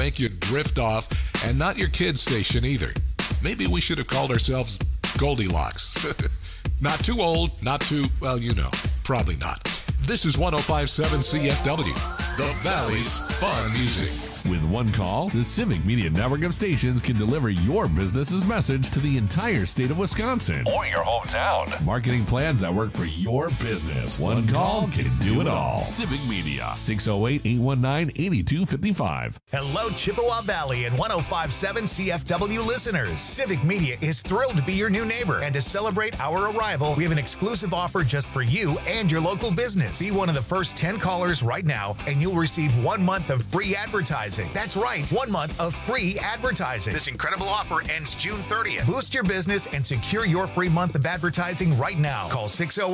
make you drift off, and not your kid's station either. Maybe we should have called ourselves Goldilocks. Not too old, not too, well, you know, probably not. This is 105.7 CFW, the Valley's Fun Music. With one call, the Civic Media network of stations can deliver your business's message to the entire state of Wisconsin or your hometown. Marketing plans that work for your business. One call can do it all. Civic Media, 608-819-8255. Hello, Chippewa Valley and 105.7 CFW listeners. Civic Media is thrilled to be your new neighbor. And to celebrate our arrival, we have an exclusive offer just for you and your local business. Be one of the first 10 callers right now, and you'll receive 1 month of free advertising. That's right, 1 month of free advertising. This incredible offer ends June 30th. Boost your business and secure your free month of advertising right now. Call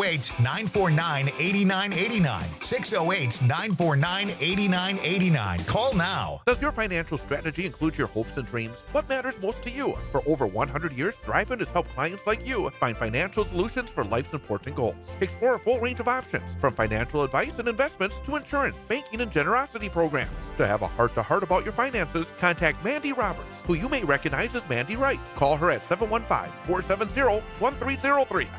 608-949-8989. 608-949-8989. Call now. Does your financial strategy include your hopes and dreams? What matters most to you? For over 100 years, Thrivent has helped clients like you find financial solutions for life's important goals. Explore a full range of options, from financial advice and investments to insurance, banking, and generosity programs. To have a heart-to-heart about your finances, contact Mandy Roberts, who you may recognize as Mandy Wright. Call her at 715-470-1303.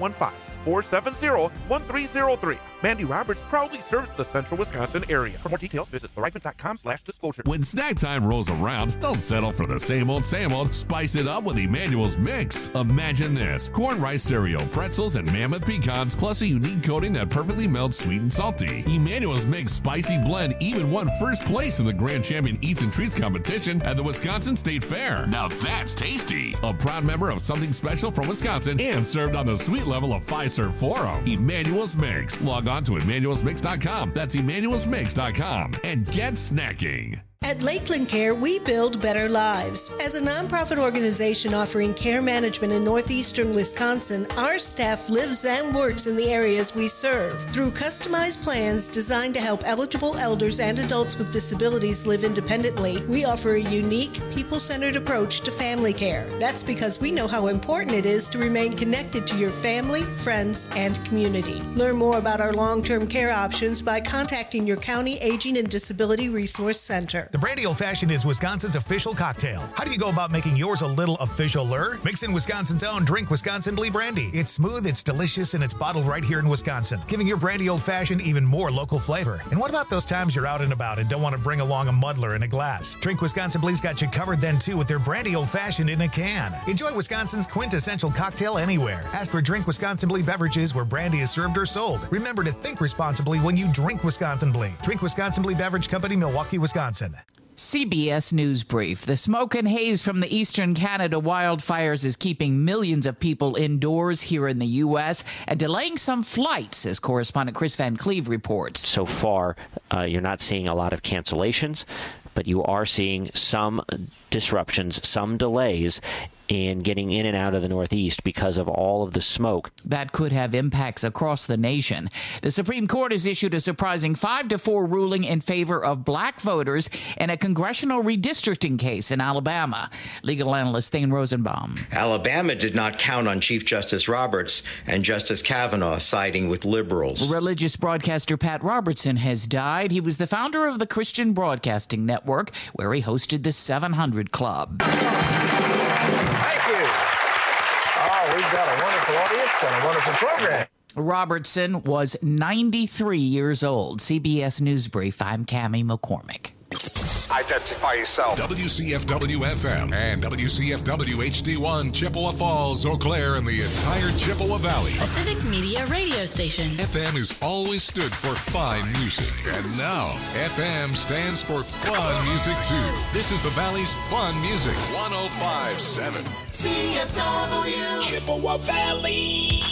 715-470-1303. Mandy Roberts proudly serves the central Wisconsin area. For more details, visit thrivent.com/disclosure. When snack time rolls around, don't settle for the same old, same old. Spice it up with Emmanuel's Mix. Imagine this: corn rice cereal, pretzels, and mammoth pecans, plus a unique coating that perfectly melts sweet and salty. Emmanuel's Mix Spicy Blend even won first place in the Grand Champion Eats and Treats competition at the Wisconsin State Fair. Now that's tasty. A proud member of Something Special from Wisconsin and served on the sweet level of Fiserv Forum. Emmanuel's Mix. Log on to emmanuelsmix.com. That's emmanuelsmix.com. And get snacking. At Lakeland Care, we build better lives. As a nonprofit organization offering care management in northeastern Wisconsin, our staff lives and works in the areas we serve. Through customized plans designed to help eligible elders and adults with disabilities live independently, we offer a unique, people-centered approach to family care. That's because we know how important it is to remain connected to your family, friends, and community. Learn more about our long-term care options by contacting your county Aging and Disability Resource Center. The Brandy Old Fashioned is Wisconsin's official cocktail. How do you go about making yours a little official-er? Mix in Wisconsin's own Drink Wisconsin Blee Brandy. It's smooth, it's delicious, and it's bottled right here in Wisconsin, giving your Brandy Old Fashioned even more local flavor. And what about those times you're out and about and don't want to bring along a muddler in a glass? Drink Wisconsin Blee's got you covered then, too, with their Brandy Old Fashioned in a can. Enjoy Wisconsin's quintessential cocktail anywhere. Ask for Drink Wisconsin Blee beverages where brandy is served or sold. Remember to think responsibly when you drink Wisconsin Blee. Drink Wisconsin Blee Beverage Company, Milwaukee, Wisconsin. CBS News Brief. The smoke and haze from the eastern Canada wildfires is keeping millions of people indoors here in the U.S. and delaying some flights, as correspondent Chris Van Cleve reports. So far, you're not seeing a lot of cancellations, but you are seeing some disruptions, some delays in getting in and out of the Northeast because of all of the smoke. That could have impacts across the nation. The Supreme Court has issued a surprising 5-4 ruling in favor of black voters in a congressional redistricting case in Alabama. Legal analyst Thane Rosenbaum. Alabama did not count on Chief Justice Roberts and Justice Kavanaugh siding with liberals. Religious broadcaster Pat Robertson has died. He was the founder of the Christian Broadcasting Network, where he hosted the 700 Club. Thank you. Oh, we've got a wonderful audience and a wonderful program. Robertson was 93 years old. CBS News Brief, I'm Cammie McCormick. Identify yourself. WCFW-FM and WCFW-HD1, Chippewa Falls, Eau Claire, and the entire Chippewa Valley. A Civic Media radio station. FM has always stood for fine music. And now, FM stands for fun music, too. This is the Valley's fun music. 105.7 CFW. Chippewa Valley.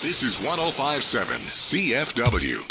This is 105.7 CFW.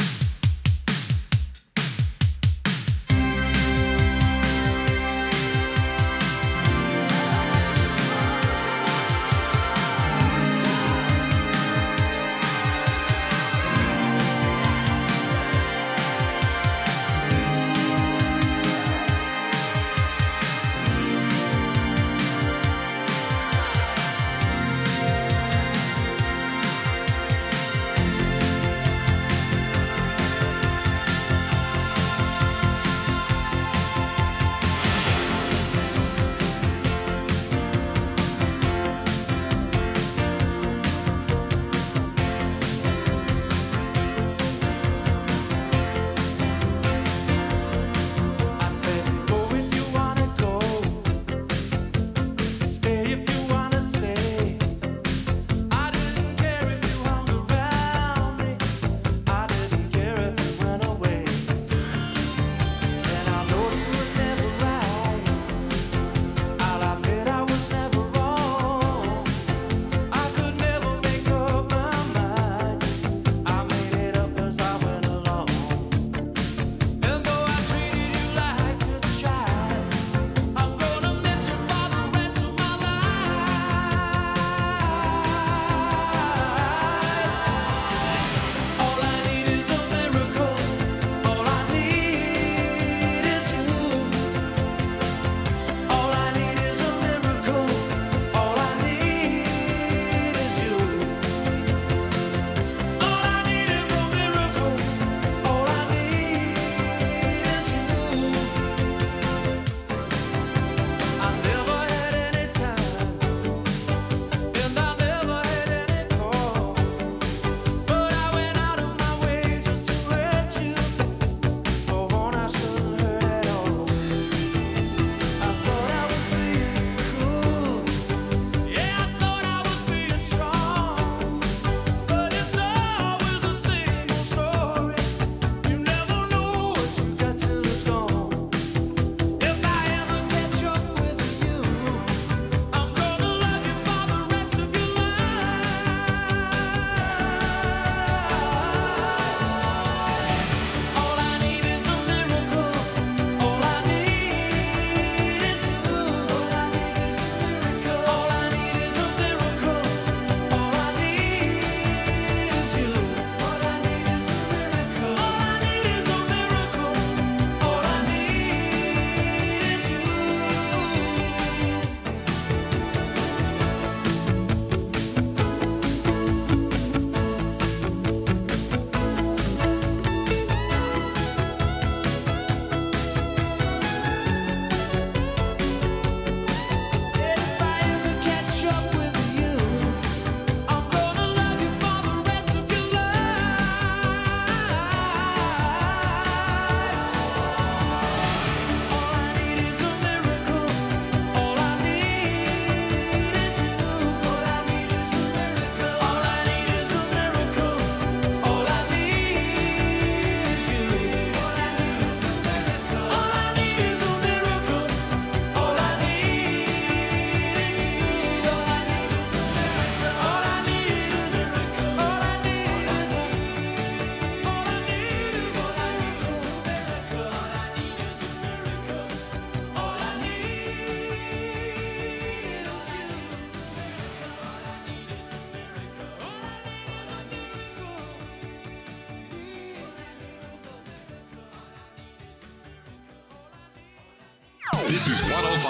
This is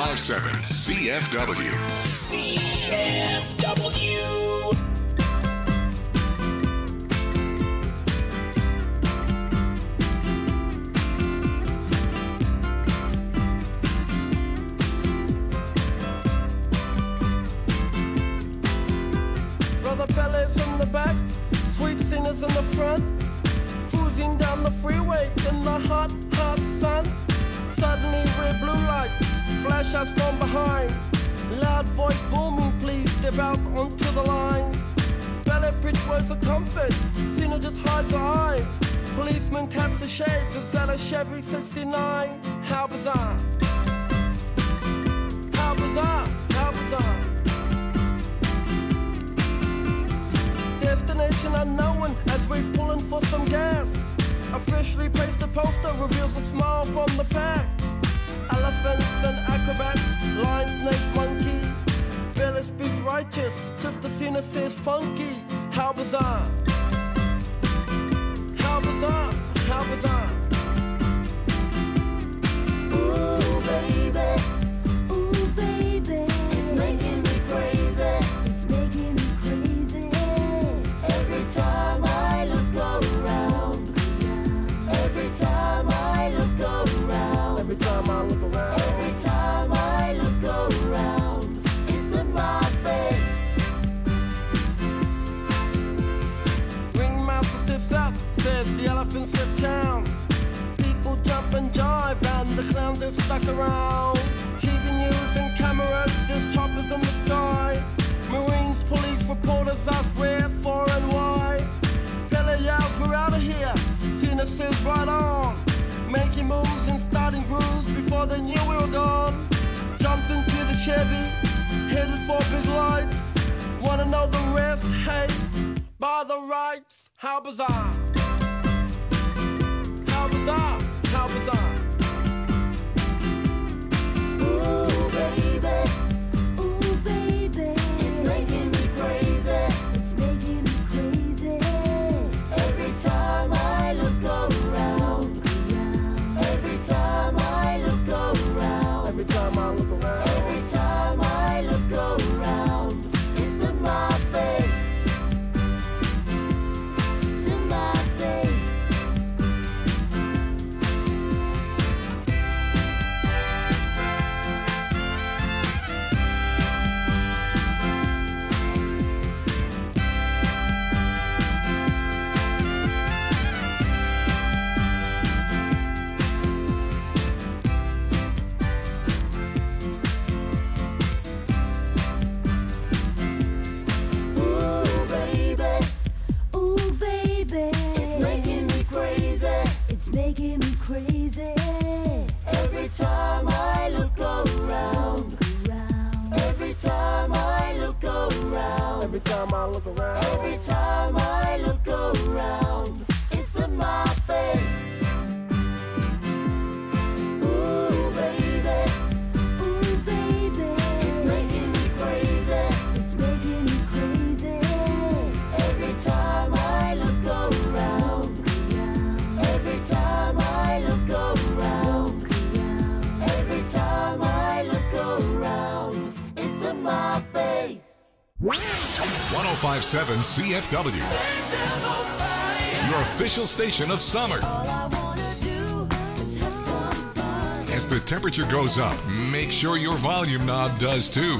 105.7 CFW. CFW. Brother Bellas in the back, sweet singers in the front, cruising down the freeway in the hot, hot sun. Suddenly red blue lights flash us from behind. Loud voice booming, please step out onto the line. Ballet bridge words of comfort, Cena just hides her eyes. Policeman taps the shades, is that a Chevy 69? How bizarre. How bizarre, how bizarre. Destination unknown as we're pulling for some gas. Officially placed a poster, reveals a smile from the pack. Elephants and acrobats, lion, snakes, monkey. Billy speaks righteous, Sister Cena says funky. How bizarre. How bizarre, how bizarre. Ooh, baby. Ooh, baby. It's making me crazy. It's making me crazy. Every time I look around. Every time I look around. Every time I look around. Every time I look around. It's in my face. Ringmaster stiffs up, says the elephants lift town. People jump and jive and the clowns are stuck around. TV news and cameras, there's choppers in the sky. Marines, police, reporters ask where, for and why. Billy yells, we're out of here. Cena says right on. Making moves and starting grooves before they knew we were gone. Jumped into the Chevy, headed for big lights. Wanna know the rest? Hey, by the rights, how bizarre. How bizarre, how bizarre. Ooh, baby. Ooh, baby. It's making me crazy. It's making me crazy. Every time I look around. Every time I look around. Every time I look around. Every time I look around. It's in my face. It's in my face. Ooh, baby. Ooh, baby. It's making me crazy. It's making me crazy. Every time I look around. Every time I look around. Every time I look around. Every time I look around. It's in my face. Ooh, baby. Ooh, baby. It's making me crazy. It's making me crazy. Every time I look around. Every time I look around. Every time I look around. It's in my face. 1057 CFW, your official station of summer. As the temperature goes up, make sure your volume knob does too.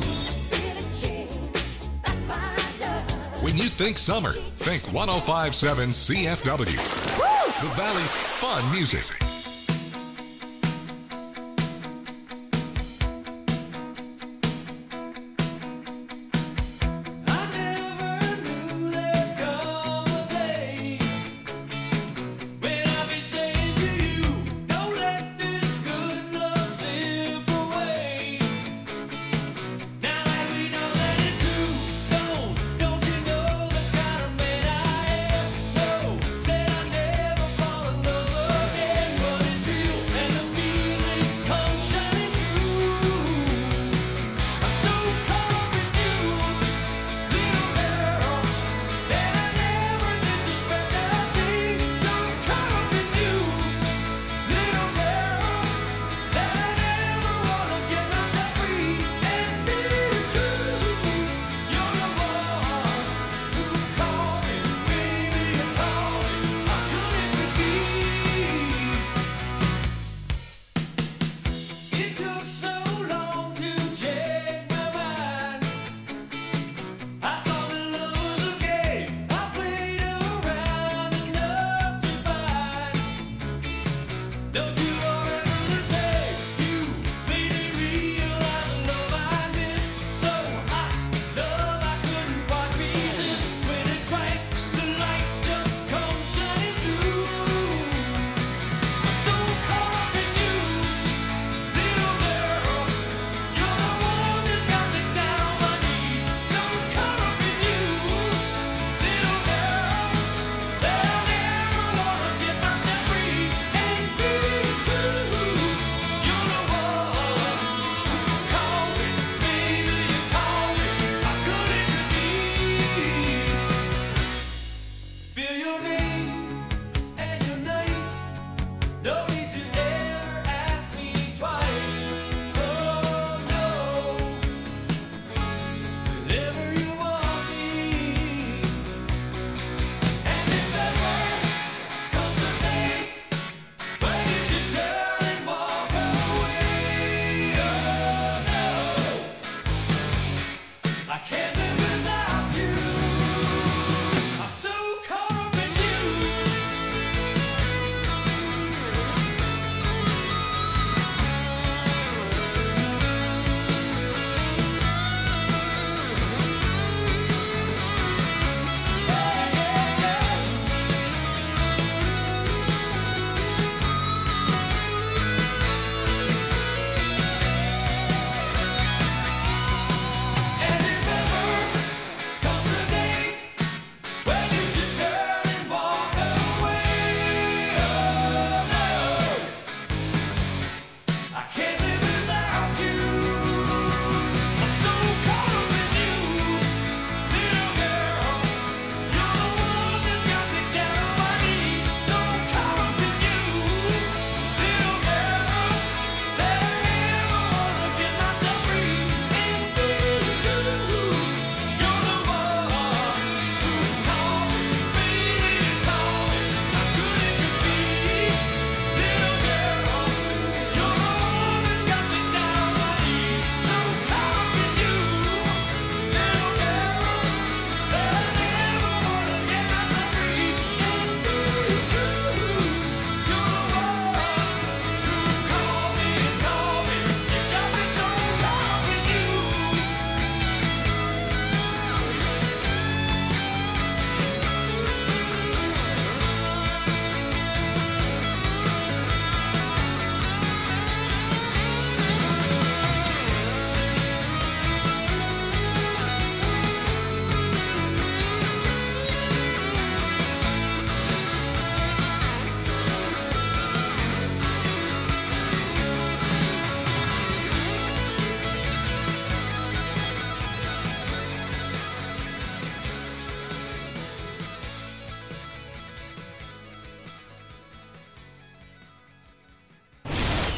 When you think summer, think 1057 CFW, the Valley's fun music. Said I never fall in love again.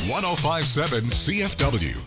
1057 CFW.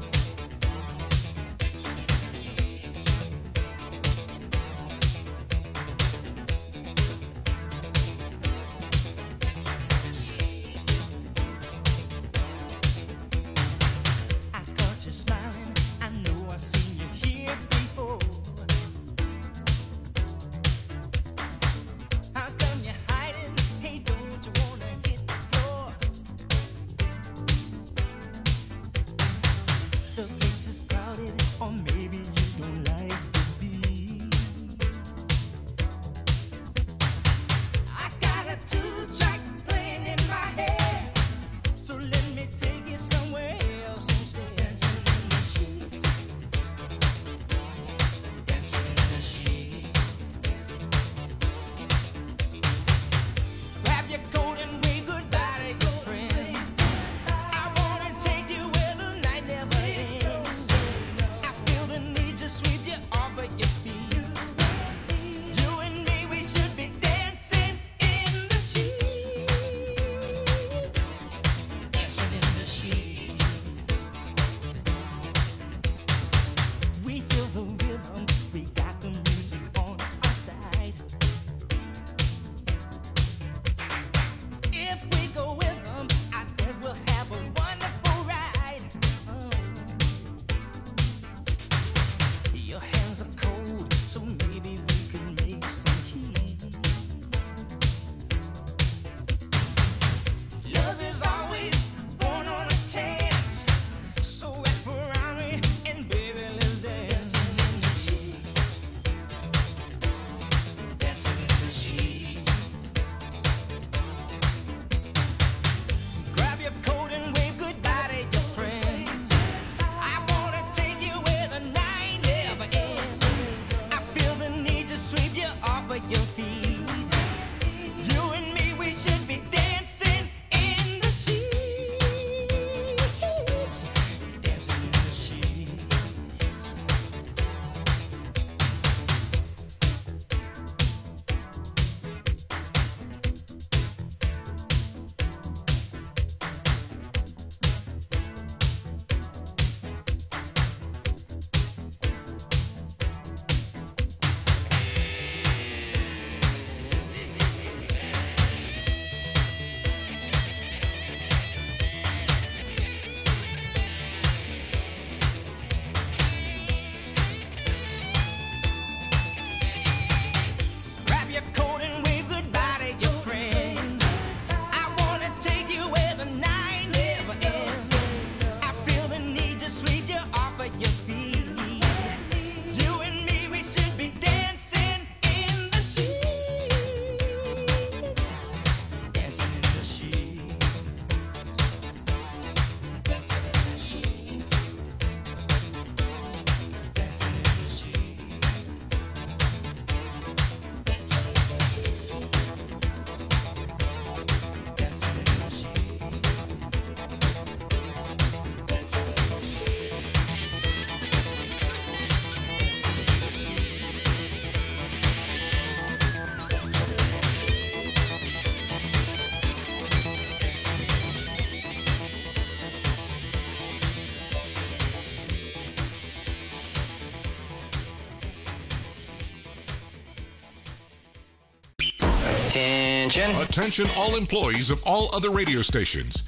Attention. Attention all employees of all other radio stations.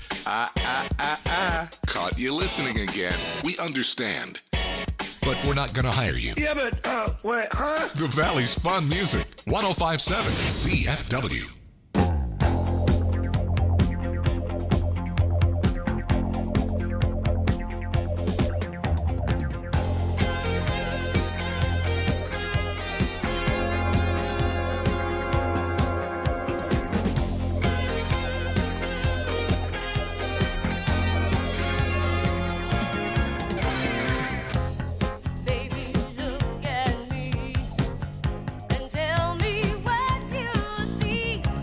Caught you listening again. We understand. But we're not going to hire you. Yeah, but, what, huh? The Valley's Fun Music. 1057 CFW. Tell me what you see.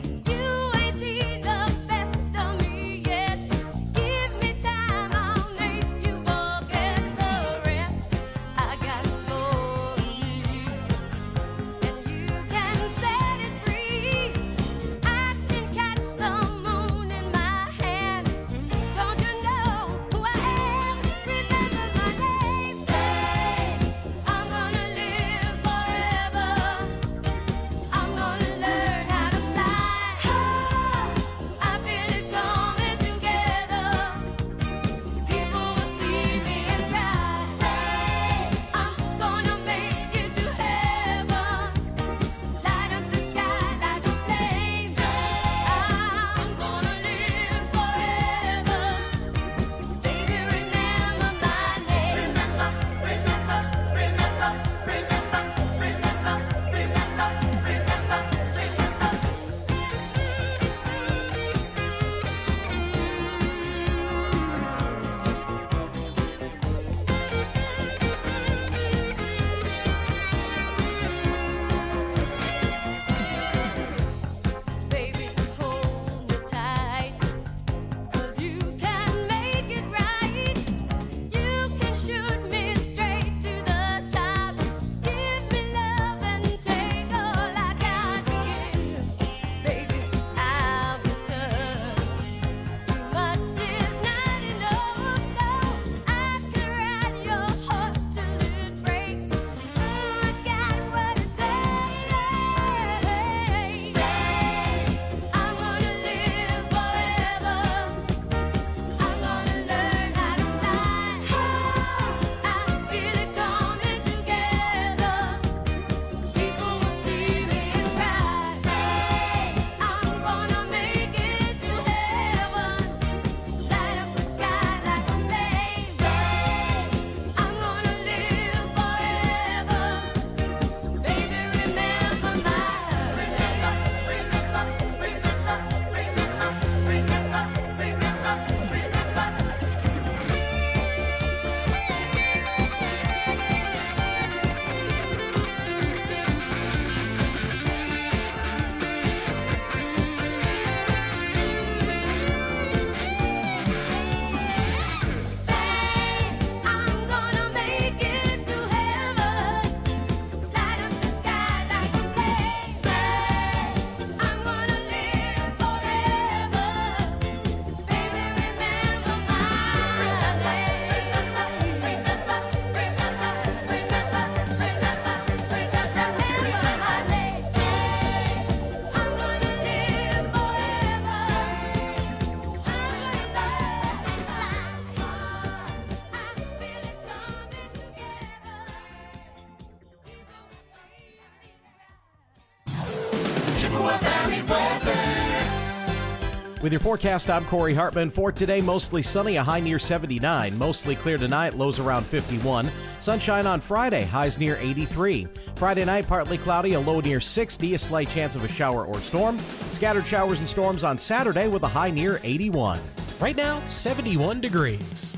Valley weather. With your forecast, I'm Corey Hartman. For today, mostly sunny, a high near 79. Mostly clear tonight, lows around 51. Sunshine on Friday, highs near 83. Friday night, partly cloudy, a low near 60. A slight chance of a shower or storm. Scattered showers and storms on Saturday with a high near 81. Right now, 71 degrees.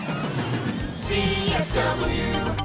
CFW.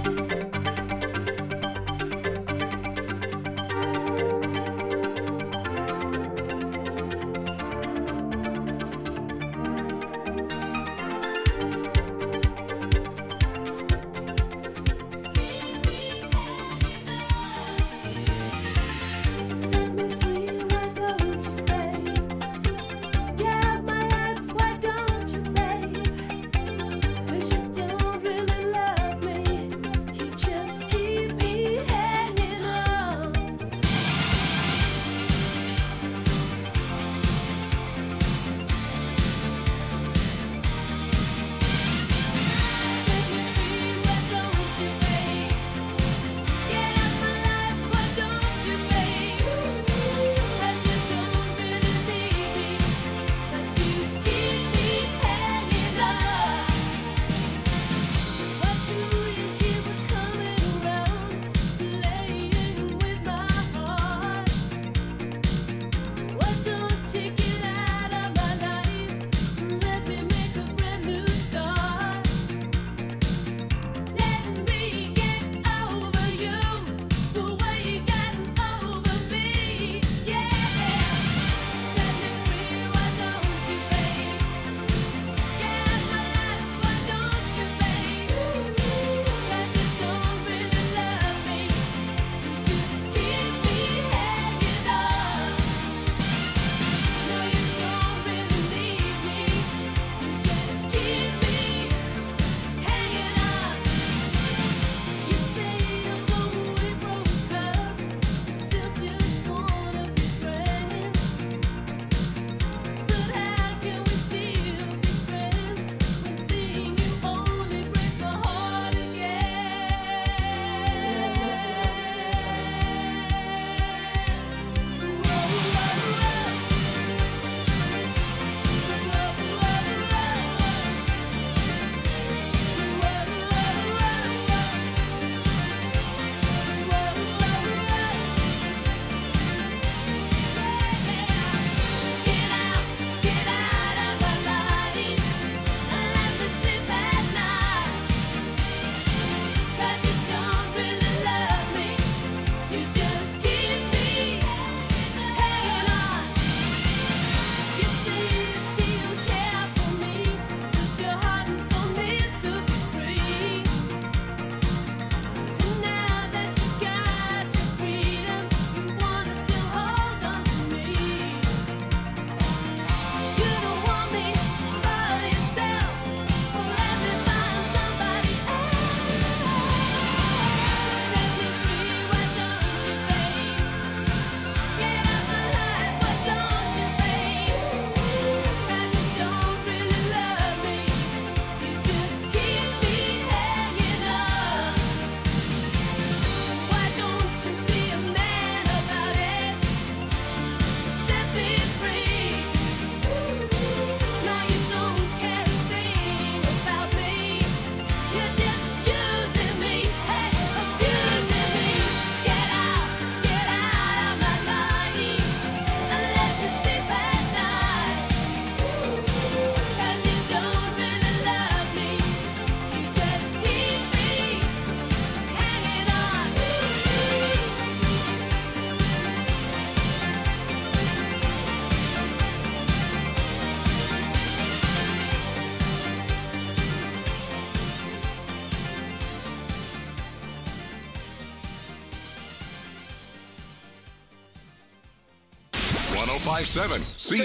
.5.7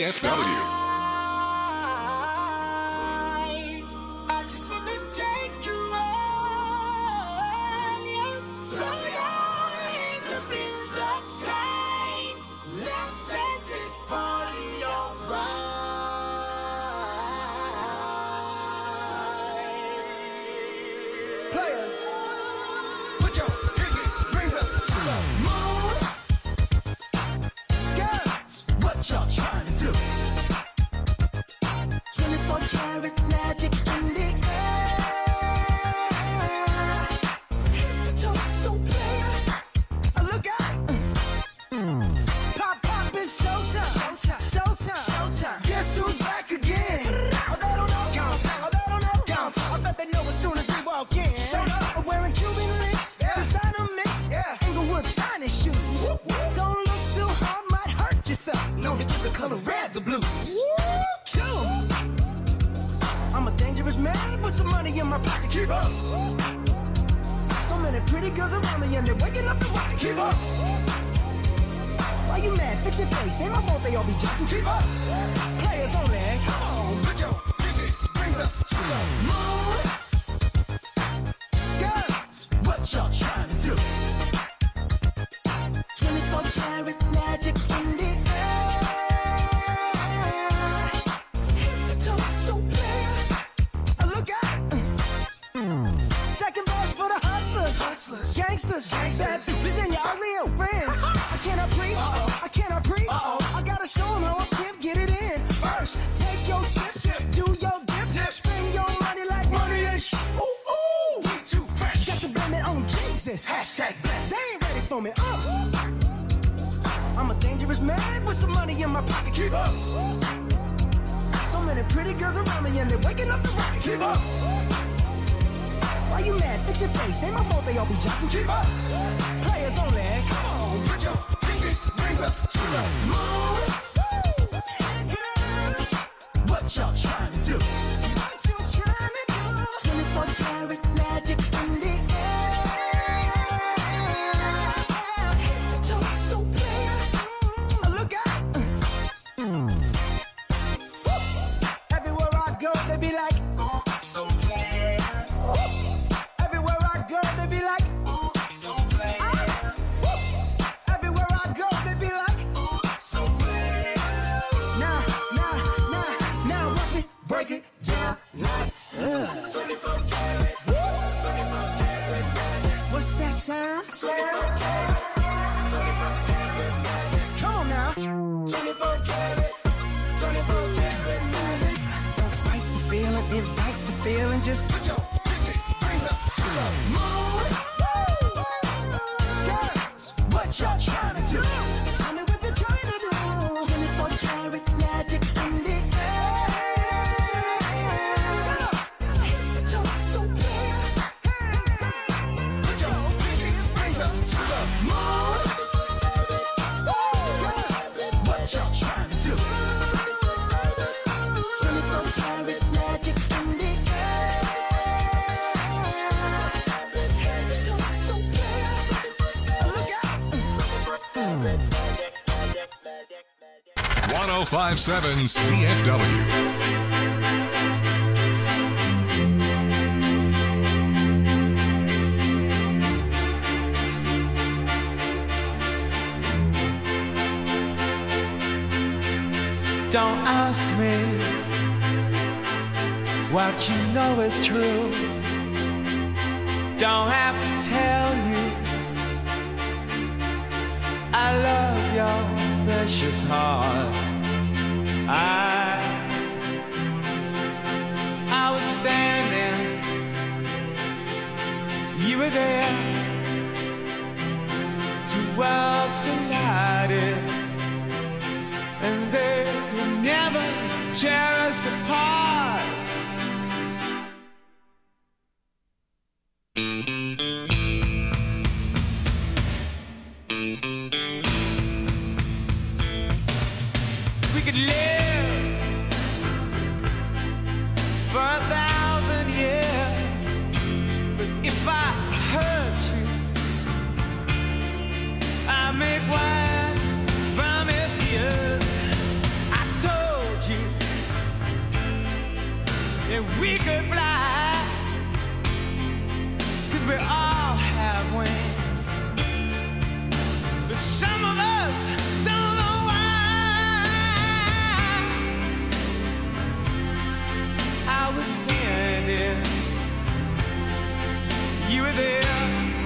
CFW. Put your pinky rings up to the moon. Yeah. pocket, keep up. So many pretty girls around me and they're waking up the rocket, keep up. Why you mad? Fix your face. Ain't my fault they all be jocking, keep up. Players only. Come on, put your pinky rings up to the moon. Girls, what y'all trying to do? 24 karat magic in the air. Head to toe, so clear. Look out. Second verse for the hustlers, gangsters, bad bitches and your ugly old friends. I cannot preach, I cannot preach. I gotta show them how I can get it in. First, take your sip, do your dip, spend your money like money ain't shit. Ooh, ooh, we too fresh. Got to blame it on Jesus. Hashtag blessed. They ain't ready for me. I'm a dangerous man with some money in my pocket. Keep up. So many pretty girls around me and they're waking up the rocket. Keep up. Why you mad? Fix your face. Ain't my fault they all be jocking. Keep up. Players only. Come on, put your pinky rings up to the moon. Girls, what y'all trying to do? What you trying to do? 24 karat magic in the air. Head to toe, so clear. Look out. Everywhere I go, they be like, oh, so clear. Everywhere I go, they be like, oh, so clear. Everywhere I go, they be like, oh, so clear. Now, watch me break it down like 24 karat, 24 karat. What's that sound? Come on now. 24 karat, 24 karat magic. Don't fight the feeling, invite the feeling. Just put your pinky rings up to the moon. Girls, what y'all trying to do? Tell me what you're trying to do. 24 karat magic in the air. Head to toe, so clear. Put your pinky rings up to the moon. Girls, what y'all trying to do? 24 karat magic in the air. Head to toe, so clear. Look out. 1057 CFW. Don't ask me what you know is true. Don't have to tell you I love your precious heart. I was standing, you were there. Two worlds collided, and they could never tear us apart. We could live for 1,000 years, but if I hurt you, I make wine from your tears. I told you that we could fly, 'cause we all have wings, but some of us don't know why. I was standing, you were there.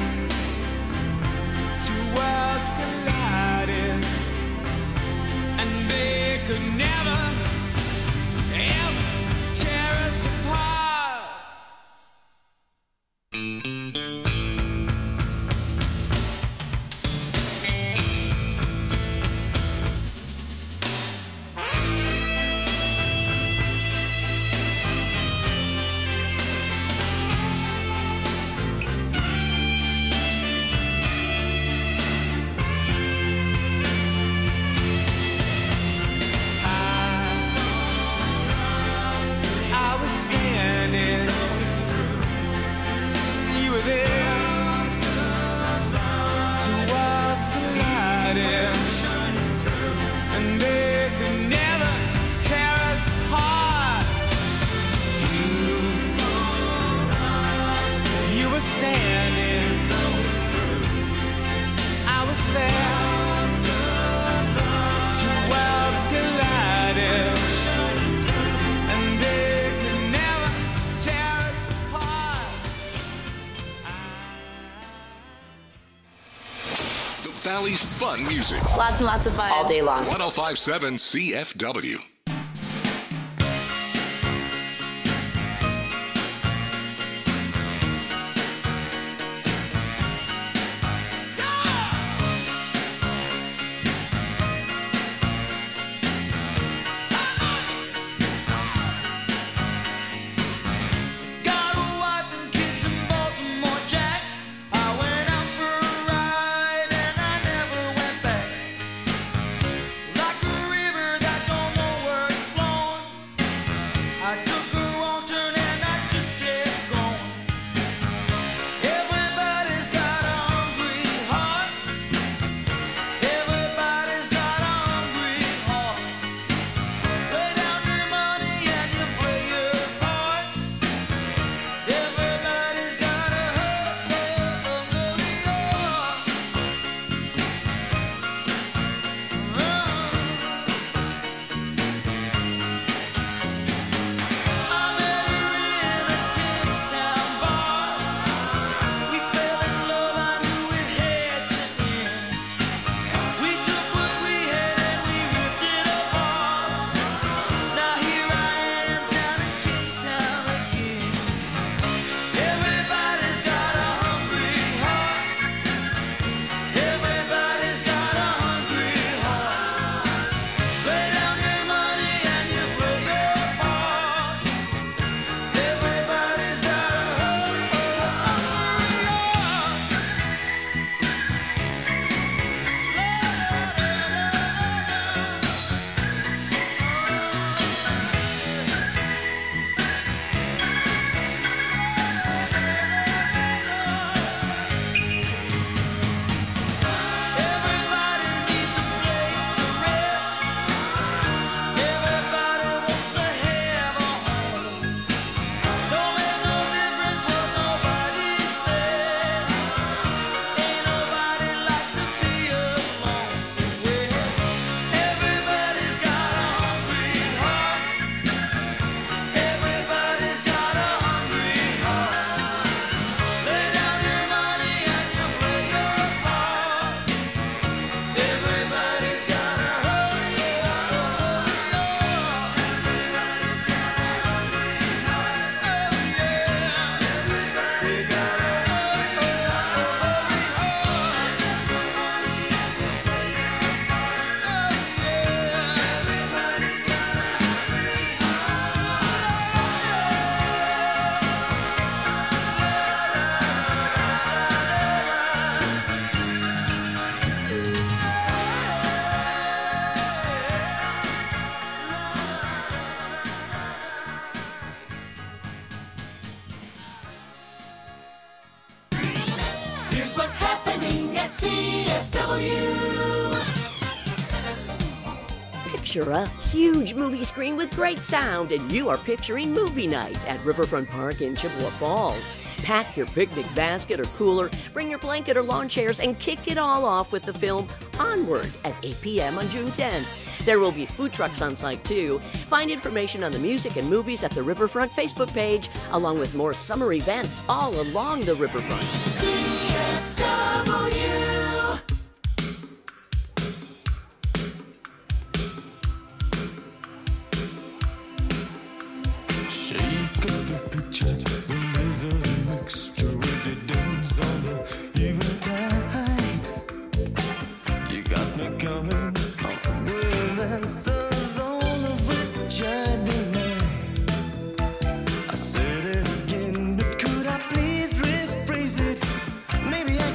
Two worlds collided, and they could never, ever tear us apart. there. Two worlds colliding, and they could never tear us apart. You were standing, I was there. Two worlds colliding, and they could never tear us apart. The Valley's fun music. Lots and lots of fun. All day long. 105.7 CFW. Got a wife and kids in Baltimore, Jack. I went out for a ride and I never went back. Like a river that don't know where it's flowing, I took a wrong turn and I just kept going. Everybody's got a hungry heart. Everybody's got a hungry heart. Lay down your money and you play your part. Everybody's got a hungry heart. I met her in a Kingstown bar. We fell in love, I knew it had to end. We took what we had and we ripped it apart. Now here I am down in Kingstown again. Everybody's got a hungry heart. Everybody's got a hungry heart. Lay down your money and you play your part. Everybody's got a hungry Everybody needs a place to rest. Everybody wants to have a home. Don't make no difference what nobody says. Ain't nobody like to be alone. Well, everybody's got a hungry heart. Everybody's got a hungry heart. Lay down your money and you play your part. Everybody's got a hungry heart. Everybody's got a hungry heart. Oh yeah. Everybody's got a hungry heart. Everybody's got a Here's what's happening at CFW. Picture a huge movie screen with great sound, and you are picturing movie night at Riverfront Park in Chippewa Falls. Pack your picnic basket or cooler, bring your blanket or lawn chairs, and kick it all off with the film Onward at 8 p.m. on June 10th. There will be food trucks on site too. Find information on the music and movies at the Riverfront Facebook page, along with more summer events all along the riverfront. CFW. Shake up the picture, there's a mixture with the dims on the eventide. You got me coming with answers, all of which I deny. I said it again, but could I please rephrase it? Maybe I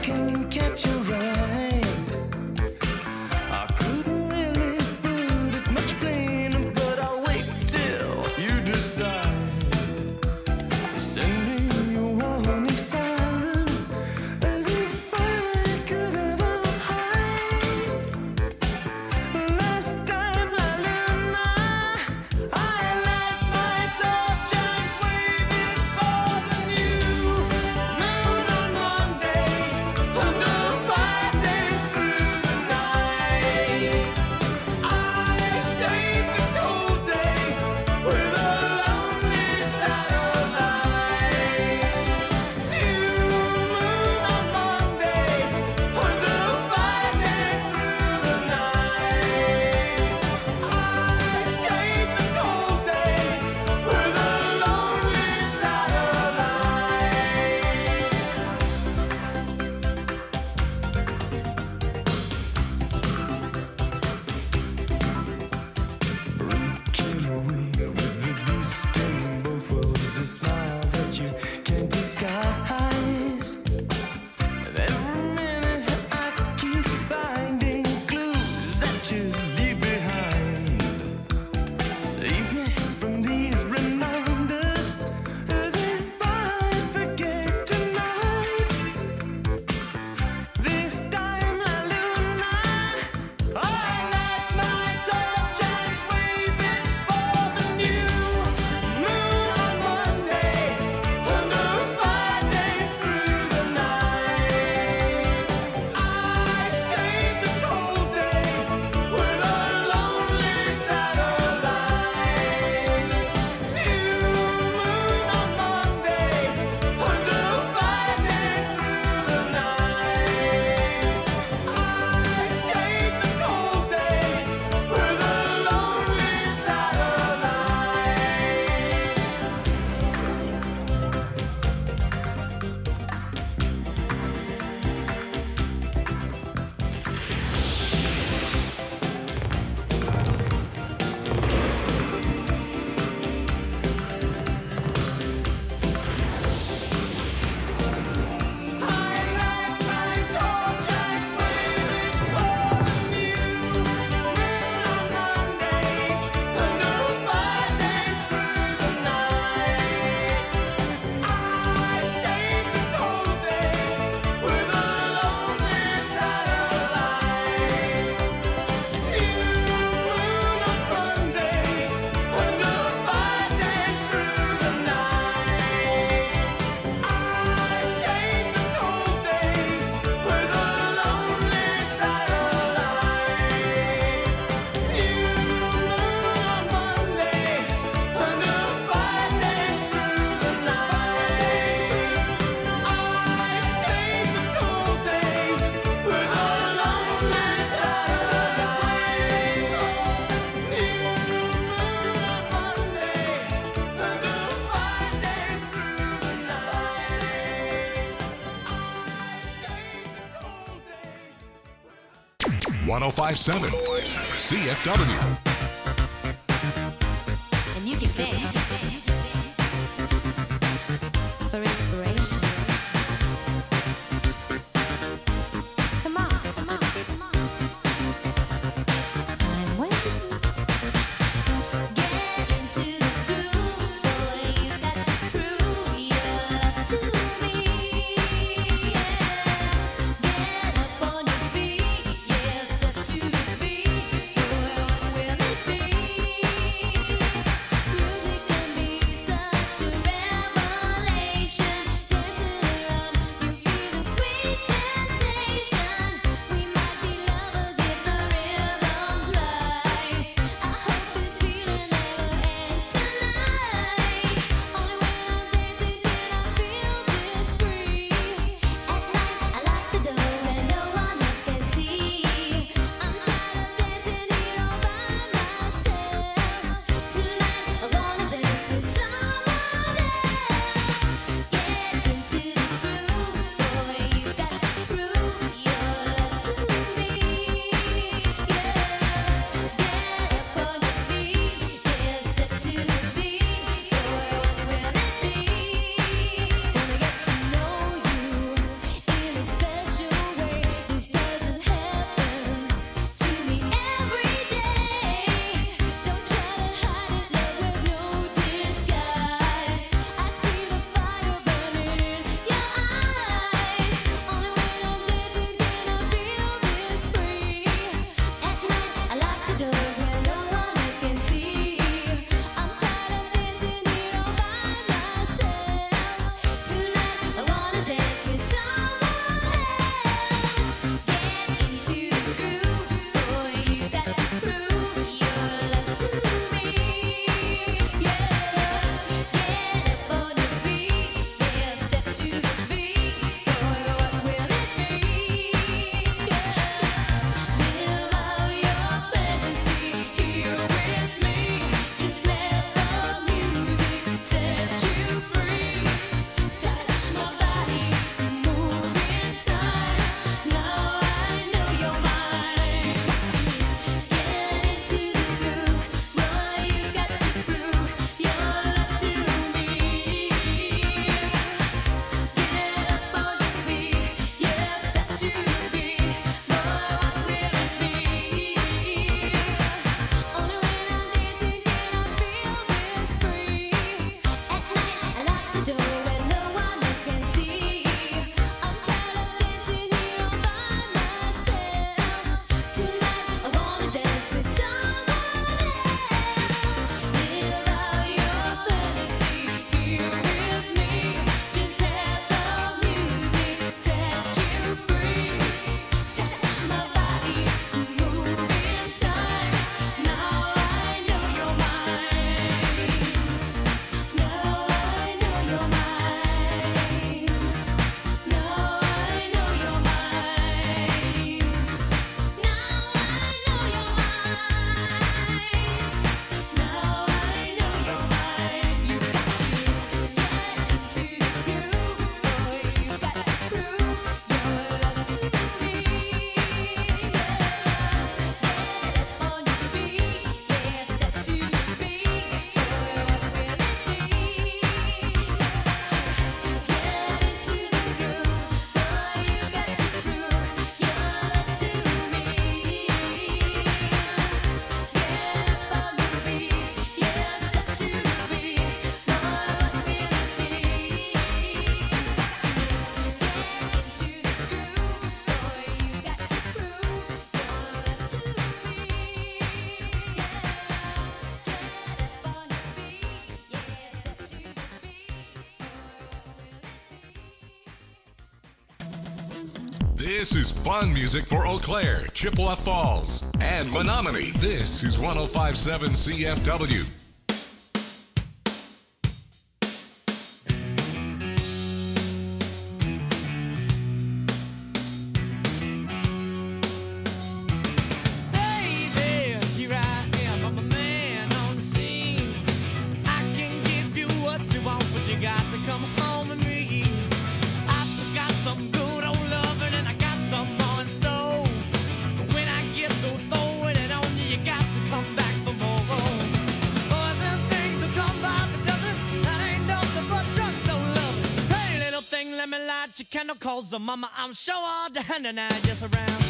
1057 CFW. And you can dance for inspiration. Come on, come on, come on. I'm waiting. Get into the groove, boy. You got to prove your love to me. Get up on your feet, yeah. Step to the beat, boy. What will it be? Music can be such a revelation. Dancing around, you feel the sweet sensation. We might be lovers if the rhythm's right. I hope this feeling never ends tonight. Only when I'm dancing can I feel this free. At night I lock the doors where no one else can see. I'm tired of dancing here all by myself. Tonight I wanna dance with someone else. Get into the groove, boy. You got to prove your love to me. Get up on your feet, yeah. Step to the beat, boy. What will it be? Wanna get to know you in a special way. This doesn't happen to me every day. Don't try to hide it, love wears no disguise. I see the fire burning in your eyes. Only when I'm dancing can I feel this free. At night I lock the doors where no one else can see. I'm tired of dancing here all by myself. Tonight I wanna dance with someone else. Get into the groove, boy. You got to prove your love to me. Yeah, get up on your feet, yeah. Step to the beat, boy. What will it be? Yeah, live out your fantasy here with me. Just let the music set you free. Touch my body, move in time. Now I know you're mine. Get into the groove, boy. You got to prove your love to me. Get up on your feet, yeah. Step to the beat, boy. What will it be? Only when I'm dancing can I feel this free. At night I lock the door where no one else can see. I'm tired of dancing here all by myself. Tonight I wanna dance with someone else. Live out your fantasy here with me. Just let the music set you free. Touch my body, move in time. Now I know you're mine. Now I know you're mine. Now I know you're mine. Now I know you're mine. Now I know you're mine. You got to get into the groove, boy. You got to prove your love to me. Get up on your feet, yeah. Step to the beat, boy. What will it be? Get into the groove, boy. You got to prove your love to me. Get up on your feet, yeah. Step to the beat, boy. What will it be? Get into the groove, boy. You got to prove your love to me. This is fun music for Eau Claire, Chippewa Falls, and Menominee. This is 1057 CFW. Baby, here I am, I'm a man on the scene. I can give you what you want, but you got to come home and read. I got some good old loving and I got some more in store. But when I get calls her mama. I'm sure all the hand and I just around.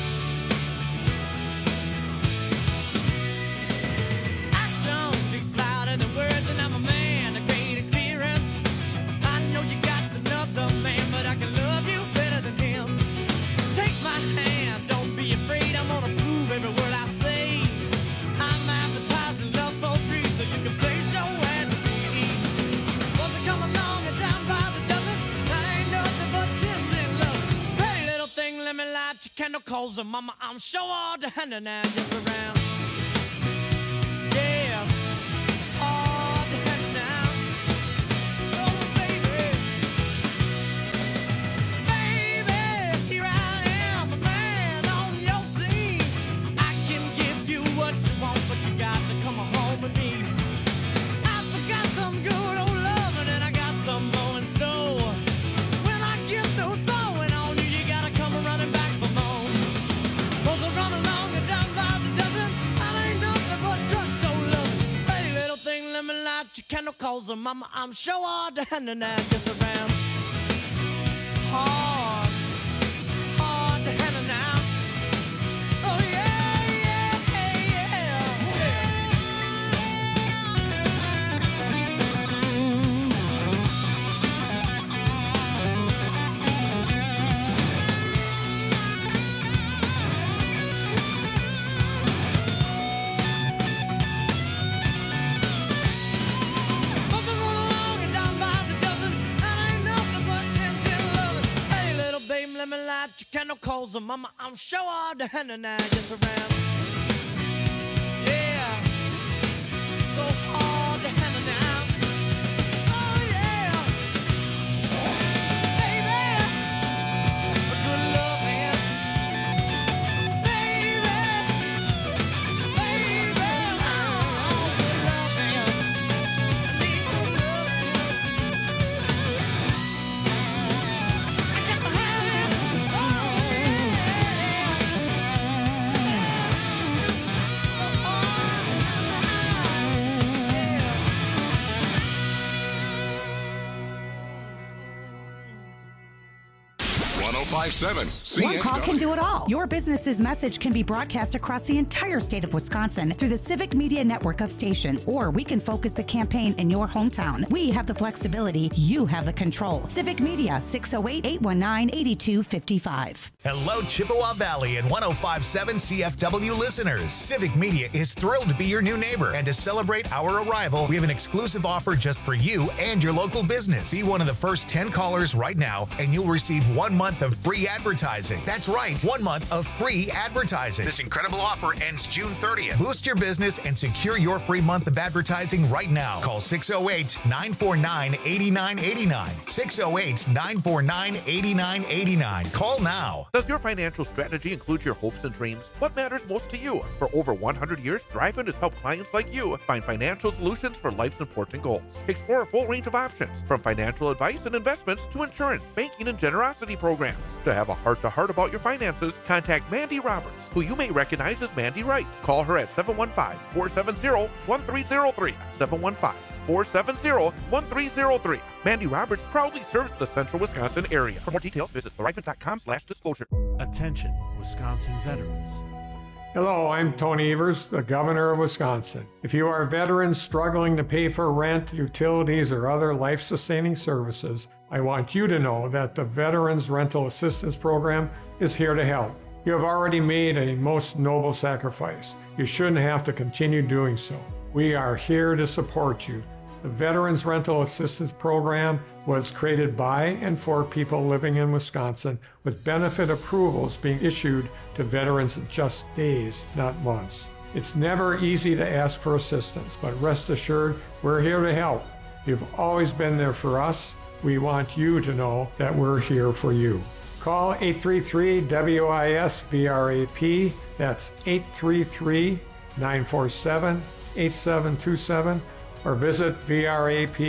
Action speaks louder than words, and I'm a man of great experience. I know you got another man, but I can love you better than him. Take my hand, don't be afraid. I'm gonna prove every word I say. I'm advertising love for free, so you can place your ad with me. Wants to come along and down by the dozen. That ain't nothing but kiss and love. Pretty little thing, let me light your candle, calls her mama. I'm sure all the hand and I just around. Yeah, all the hand now. Oh, baby. Baby, here I am, a man on your scene. I can give you what you want, but you got to come home with me. I forgot some good old loving, and I got some more in store. When I get through throwing on you, you gotta come running back for more. Those are run along and down by the dozen. That ain't nothing but drugstore love. Pretty little thing, let me light your candle, calls her mama. I'm sure all the hand and I just around. Hard, hard to handle now. Oh yeah, yeah, let me light your candle, calls her mama. I'm sure all the hand and I just around. Yeah, so hard to handle now. Oh yeah, baby, a good love man. Baby, oh, good love man. I need good love man. I got to have it. One call can do it all. Your business's message can be broadcast across the entire state of Wisconsin through the Civic Media network of stations, or we can focus the campaign in your hometown. We have the flexibility. You have the control. Civic Media, 608-819-8255. Hello, Chippewa Valley and 105.7 CFW listeners. Civic Media is thrilled to be your new neighbor. And to celebrate our arrival, we have an exclusive offer just for you and your local business. Be one of the first 10 callers right now, and you'll receive 1 month of free advertising. That's right, 1 month of free advertising. This incredible offer ends June 30th. Boost your business and secure your free month of advertising right now. Call 608-949-8989. 608-949-8989. Call now. Does your financial strategy include your hopes and dreams? What matters most to you? For over 100 years, Thriven has helped clients like you find financial solutions for life's important goals. Explore a full range of options, from financial advice and investments to insurance, banking, and generosity programs. To have a heart-to-heart about your finances, contact Mandy Roberts, who you may recognize as Mandy Wright. Call her at 715-470-1303. 715-470-1303. Mandy Roberts proudly serves the central Wisconsin area. For more details, visit thriven.com/disclosure. Attention, Wisconsin veterans. Hello, I'm Tony Evers, the Governor of Wisconsin. If you are a veteran struggling to pay for rent, utilities, or other life-sustaining services, I want you to know that the Veterans Rental Assistance Program is here to help. You have already made a most noble sacrifice. You shouldn't have to continue doing so. We are here to support you. The Veterans Rental Assistance Program was created by and for people living in Wisconsin, with benefit approvals being issued to veterans in just days, not months. It's never easy to ask for assistance, but rest assured, we're here to help. You've always been there for us. We want you to know that we're here for you. Call 833-WIS-VRAP. That's 833-947-8727. Or visit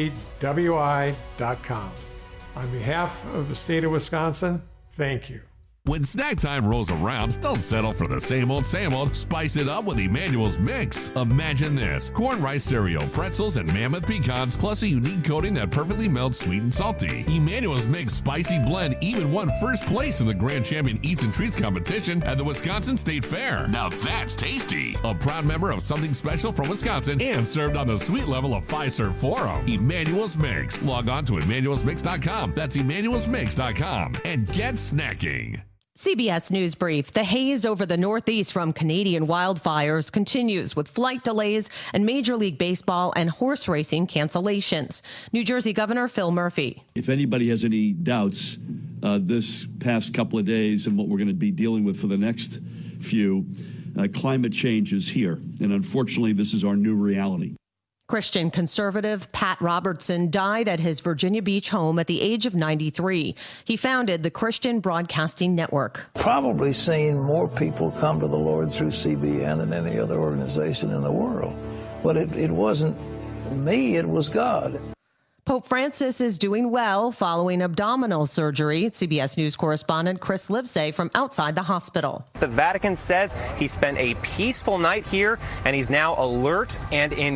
vrapwi.com. On behalf of the state of Wisconsin, thank you. When snack time rolls around, don't settle for the same old, spice it up with Emmanuel's Mix. Imagine this: corn, rice, cereal, pretzels, and mammoth pecans, plus a unique coating that perfectly melts sweet and salty. Emmanuel's Mix Spicy Blend even won first place in the Grand Champion Eats and Treats competition at the Wisconsin State Fair. Now that's tasty. A proud member of Something Special from Wisconsin and served on the sweet level of Fiserv Forum. Emmanuel's Mix. Log on to emmanuelsmix.com. That's emmanuelsmix.com. And get snacking. CBS News Brief. The haze over the Northeast from Canadian wildfires continues with flight delays and Major League Baseball and horse racing cancellations. New Jersey Governor Phil Murphy. If anybody has any doubts, this past couple of days and what we're going to be dealing with for the next few, climate change is here. And unfortunately, this is our new reality. Christian conservative Pat Robertson died at his Virginia Beach home at the age of 93. He founded the Christian Broadcasting Network. Probably seeing more people come to the Lord through CBN than any other organization in the world. But it wasn't me, it was God. Pope Francis is doing well following abdominal surgery. CBS News correspondent Chris Livesay from outside the hospital. The Vatican says he spent a peaceful night here and he's now alert and in